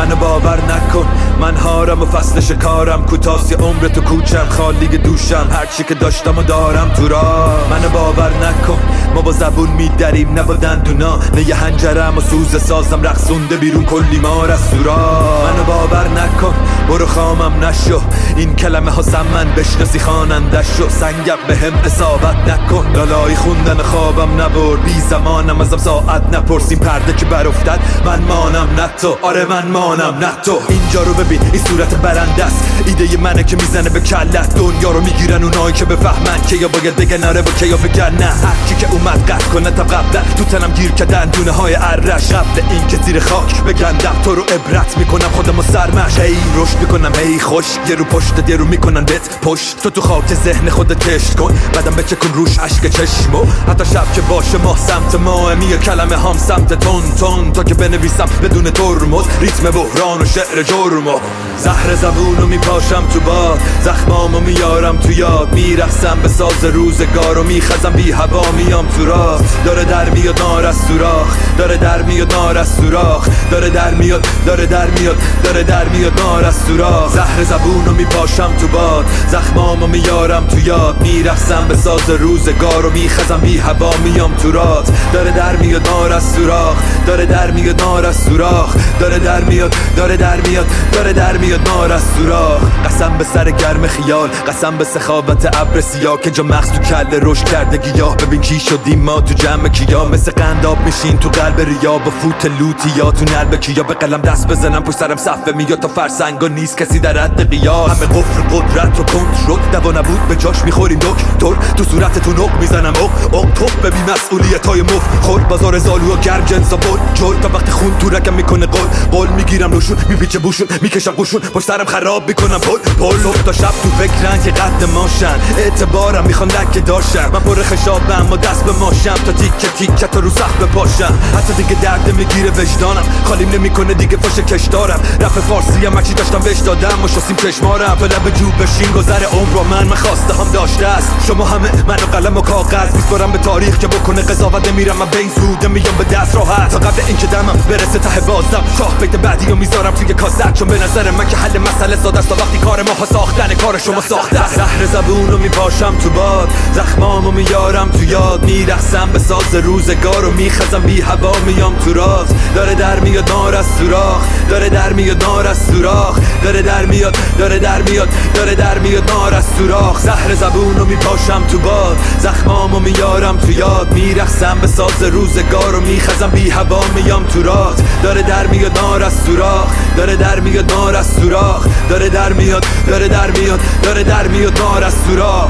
منو باور نکن من هارم و فصل شکارم، کوتاسی عمر تو کوچم، خالی دوشم، هرچی که داشتم و دارم تو راه. منو باور نکن ما با زبون میدریم نه با دندونا، نه یه هنجرم و سوز سازم رقصونده بیرون کلی مار از سورا. منو باور نکن برو خامم نشو، این کلمه ها من بشناسی خواننده شو، سنگم به هم اصابت نکن، لالایی خوندن خوابم نبر، بی زمانم ازم ساعت نپرسیم، پرده که بر افتد من مانم نه تو، آره من مانم نه تو. اینجا رو ببین این صورت برنده است، ایده منه که میزنه به کلت، دنیا رو میگیرن اونایی که بفهمن که یا باید بگن آره و که یا بگن نه. هرکی که اومد قد کنه تا قبل تو تنم گیر کردن دونه های عرش، قبل این که زیر خاک بگندم تو رو عبرت میکنم، خودمو سرمش هی رشد میکنم هی خوش، یه رو پشت یه رو میکنن بهت پشت، تو خاک ذهن خودت کشت کن، بعدم بچکن روش اشک چشمو، حتی شب که باشه ماه سمت ماه، میگه کلمه هم سمت تون تون، تا که بنویسم بدون ترمز، ریتم بحران و شعر جرمو، زهر زبونو میپاشم تو باد، زخمامو میارم تو یاد، میرقصم به ساز روزگارو، میخزم بی هوا میام تو راه، داره در میاد نار از سوراخ، داره در میاد نار از سوراخ، داره در میاد داره در میاد داره در میاد نار از سوراخ، زهر زبونو میپاشم تو باد، زخمامو میارم تو یاد، میرقصم به ساز روزگارو، میخزم بی هوا میام تو راه، داره در میاد نار از سوراخ، داره در میاد نار از سوراخ، داره در میاد داره در میاد داره در میاد نار از سوراخ. قسم به سر گرم خیال، قسم به سخاوت ابر سیاه که جا مغز تو کله رشد کرده گیاه، ببین کی شدیم ما تو جمع کیا، مثل قنداب میشین تو قلب ریا، با فوت لوتی یا تو نلب کیا، به قلم دست بزنم پشت سرم صفه میاد تا فرسنگا نیست کسی در حد قیاس، همه قفل قدرت و کنترل، دوا نبود به جاش میخوریم دکتر، تو صورتتون نق میزنم اق توپ ببین مسئولیتای مفت خور، بازار زالو و گرم جنسا بول جول، تا وقتی خون تو رگم میکنه قول میگیرم نوشون، میپیچه بوشون میکشم قوشون، پشت سرم خراب میکنم پل صبح تا شب تو فکرن که قد ماشن، اعتبارم میخوان لکه داشتم، من پر خشابم و دست به ماشم، تا تیکه تیکه تا رو سخت بپاشم، حتی دیگه درد میگیره وجدانم، خالیم نمیکنه دیگه فاش کش دارم، رپ فارسی هم هرچی داشتم بهش دادم، و شستیم چشمارم تا لب جوب بشین، گذر عمر رو من خواسته هم داشته است، شما همه منو قلم و کاغذ میسپارم به تاریخ که بکنه قضاوت، میرم من بین زوده میام به دست راحت، تا قبل اینکه دمم برسه ته بازم، شاه بیت بعدی رو میذارم توی کاسه، چون به نظر من که حل مسئله ساده است، وقتی کار ما ساختن کار شما ساخته است، زهر زبونو میپاشم تو باد، زخمامو میارم تو یاد، میرقصم به ساز روزگارو، میخزم بی هوا میام تو راز، داره در میاد نار از سوراخ، داره در میاد نار از سوراخ، داره در میاد داره در میاد داره در میاد نار از سوراخ، زهر زبونو میپاشم تو باد، زخمامو میارم تو یاد، میرقصم به ساز روزگارو، میخزم بی هوا میام تو راز، داره در میاد نار از سوراخ، داره در میاد نار از سوراخ، داره در میاد داره در میاد داره در میاد نار از سوراخ.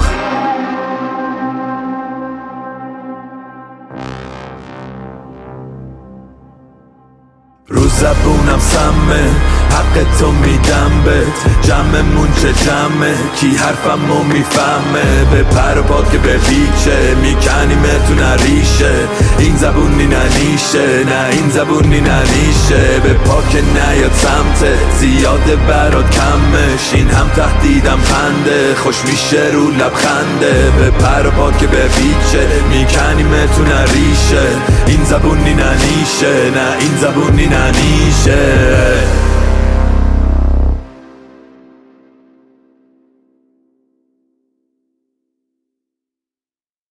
رو زبونم سمه حق تو میدم بهت، جمعمون چه جمعه کی حرفمو میفهمه، به پر و پاد که به پیچه میکنیمتون ریشه، این زبونی ننیشه نه این زبونی ننیشه، به پاک نیاد سمته زیاده برات کمش، این هم تهدیدم خنده خوش میشه رو لبخنده، به پر و پاد که به پیچه میکنیمتون ریشه، این زبونی ننیشه نه این زبونی ننیشه.